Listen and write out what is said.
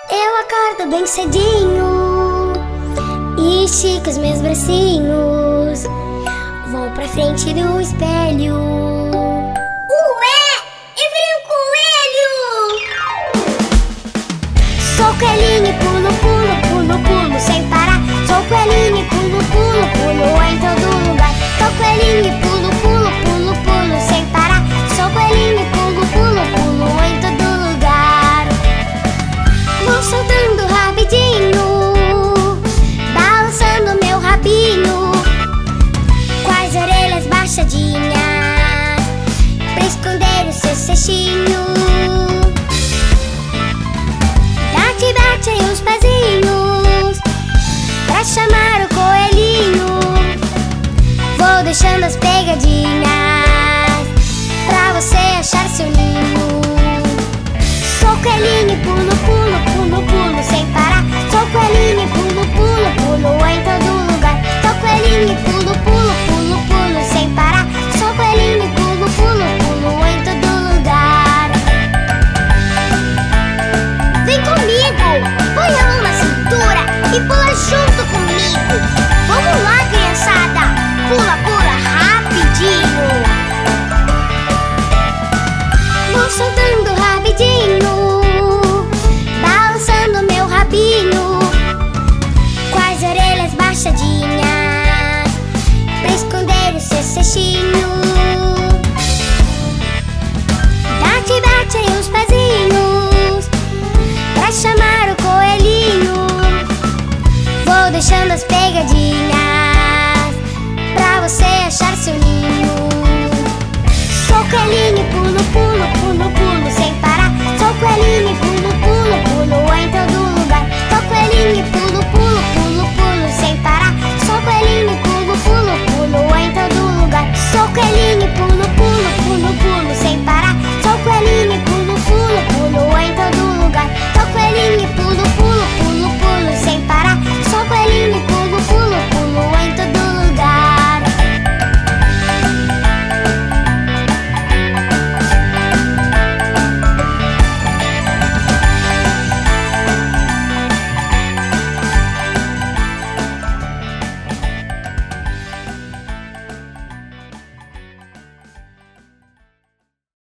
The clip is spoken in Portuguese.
Eu acordo bem cedinho e estico os meus bracinhos. Vou pra frente do espelho. Ué, eu vi um coelho! Sou coelhinho, pulo, pulo, pulo, pulo sem parar. Sou coelhinho, pulo, pulo, pulo em todo lugar. Sou coelhinho,